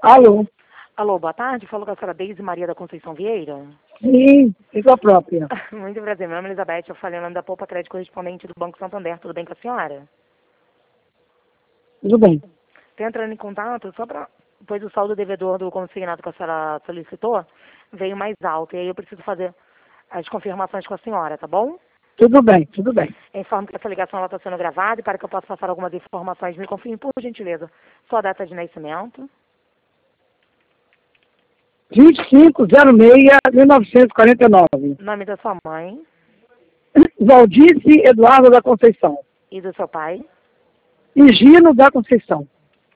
Alô? Alô, boa tarde. Falou com a senhora Deise Maria da Conceição Vieira. Sim, eu própria. Muito prazer. Meu nome é Elizabeth. Eu falei o nome da Poupa Crédito correspondente do Banco Santander. Tudo bem com a senhora? Tudo bem. Estou entrando em contato só para... Pois o saldo devedor do consignado que a senhora solicitou veio mais alto. E aí eu preciso fazer as confirmações com a senhora, tá bom? Tudo bem, tudo bem. Eu informo que essa ligação está sendo gravada e para que eu possa passar algumas informações, me confirme, por gentileza, sua data de nascimento. 2506-1949. Nome da sua mãe Valdice Eduardo da Conceição. e do seu pai. Higino da Conceição.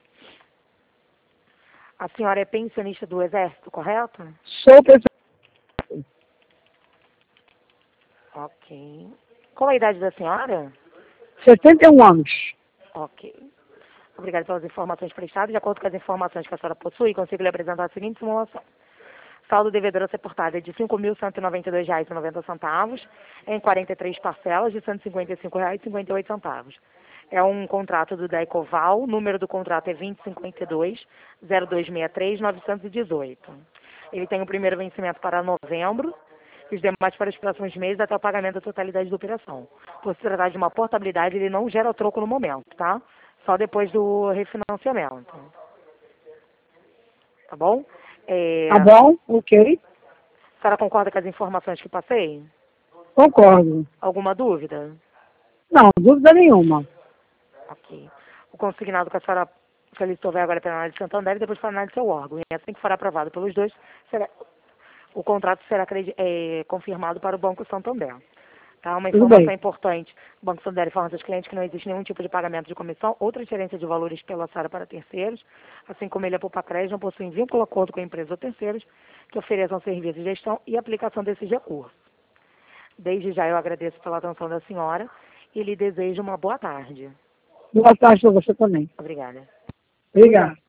A senhora é pensionista do Exército, correto? Sou pessoa. Ok. Qual a idade da senhora? 71 anos. Ok. Obrigada pelas informações prestadas. De acordo com as informações que a senhora possui, consigo lhe apresentar a seguinte simulação. Saldo devedor a ser portado é de R$ 5.192,90 em 43 parcelas de R$ 155,58. É um contrato do Daicoval, o número do contrato é 2052-0263-918. Ele tem o primeiro vencimento para novembro e os demais para os próximos meses até o pagamento da totalidade da operação. Por se tratar de uma portabilidade, ele não gera troco no momento, tá? Só depois do refinanciamento. Tá bom? Tá bom? Ok. A senhora concorda com as informações que passei? Concordo. Alguma dúvida? Não, dúvida nenhuma. Ok. O consignado que a senhora solicitou vai agora para a análise de Santander e depois para a análise do seu órgão. E assim que for aprovado pelos dois, o contrato será confirmado para o Banco Santander. Tá? Uma Tudo informação bem. importante. O Banco Santander informa aos seus clientes que não existe nenhum tipo de pagamento de comissão ou transferência de valores pela SARA para terceiros, assim como ele, a Poupa Crédito, não possui vínculo ou acordo com a empresa ou terceiros que ofereçam serviços de gestão e aplicação desses recursos. Desde já eu agradeço pela atenção da senhora e lhe desejo uma boa tarde. Boa tarde para você também. Obrigada. Obrigado.